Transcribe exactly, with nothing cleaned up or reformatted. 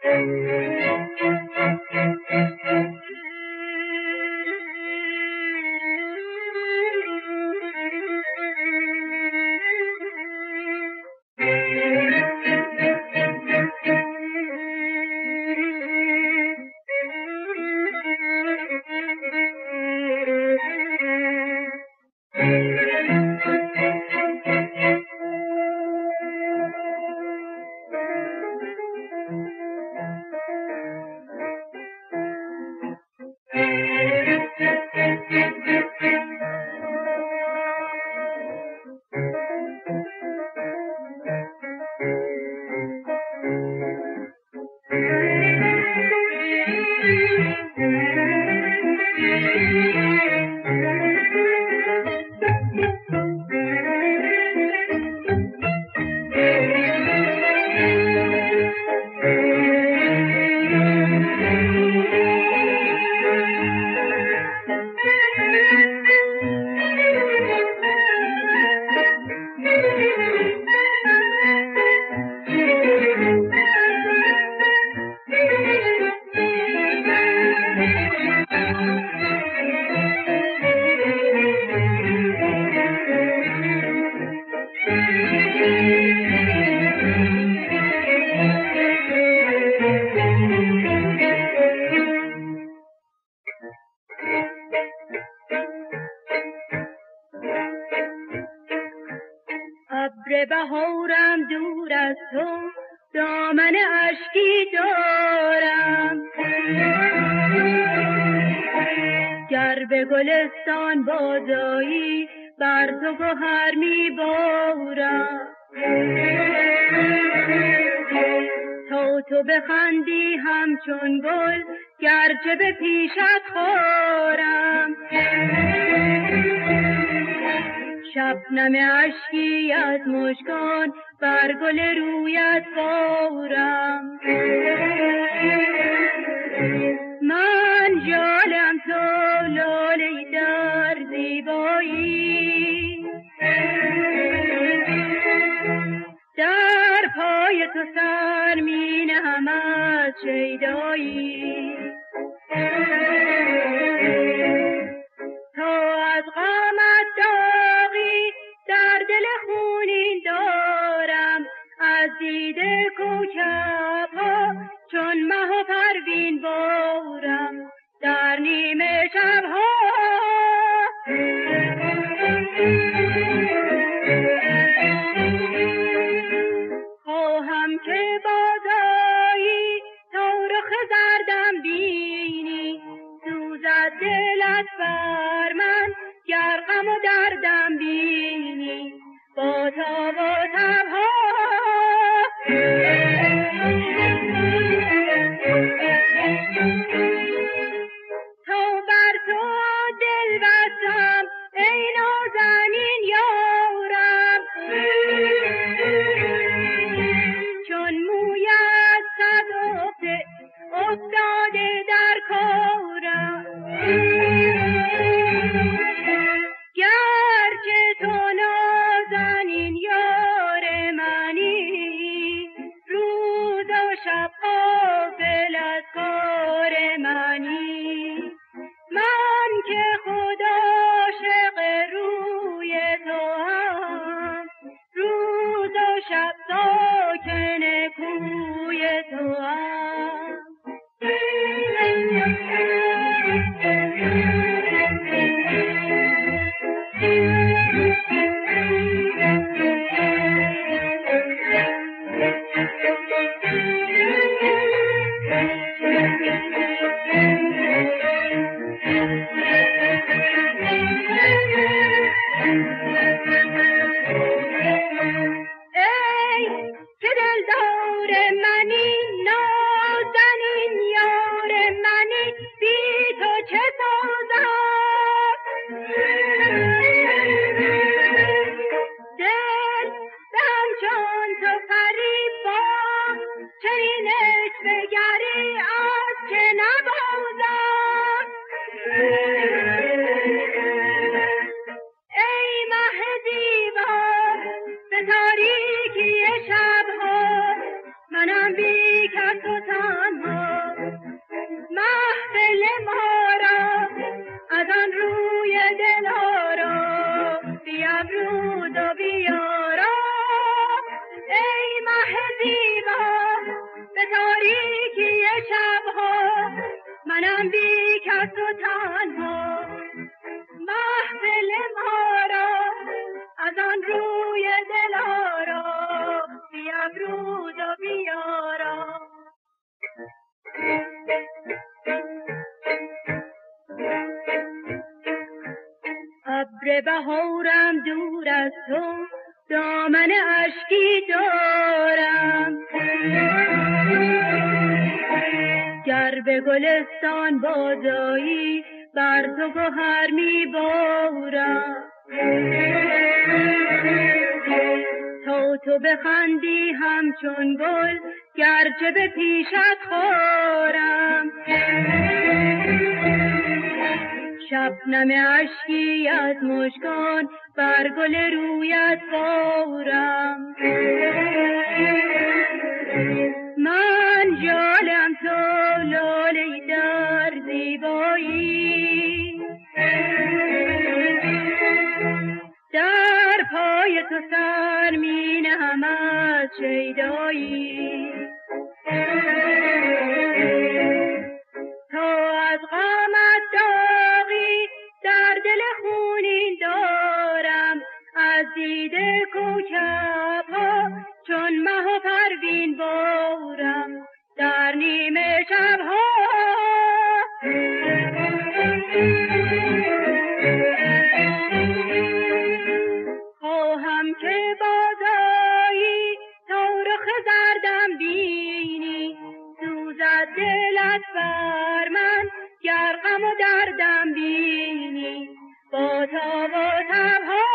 ابر بهارم دور از تو دامن اشکی دارم، گر به گلستان بازایی بر تو گوهر می بارم. تو تو بخندی همچون گل گرچه به پیشت خارم، شبنم اشکی از مژگان بر گل رویت بارم. من ژالم تو لاله در زیبایی، در پای تو سر می نهم از شیدایی. تو از غمت داغی در دل خونین دارم، از دیده کوکب ها چون مه و پروین بارم. در نیمه شبها خواهم که بازایی تا رخ زردم بینی، سوزد دلت بر من گر غم و دردم بینی. با تاب و تبها تا بر تو دل بستم ای نازنین یارم، چون مویت صد عقده افتاده در کارم. گرچه تو نازنین یار منی، روز و شب غافل از کار منی. من که خود عاشق روی تو هم، روز و شب ساکن کوی تو هم. تاریکی شبها منم بی کس و من بی کس و تنها محفل ما را از آن روی دلارا بیافروز و بیارا. ابر بهارم دور از تو دامن اشکی دارم، گر به گلستان بازایی بر تو گوهر می بارم. تا تو بخندی همچون گل گرچه به پیشت خارم، شبنم اشکی از مژگان بر گل رویت بارم. من ژالم تو لاله در زیبایی، در پای تو سر می نهم از شیدایی. تا از غمت داغی در دل خونین دارم، از دیده کوکب ها چون مه و پروین بارم در نیمه شبها. خواهم که بازایی تا رخ زردم بینی، سوزد دلت بر من گر غم و دردم بینی. با تاب و تبها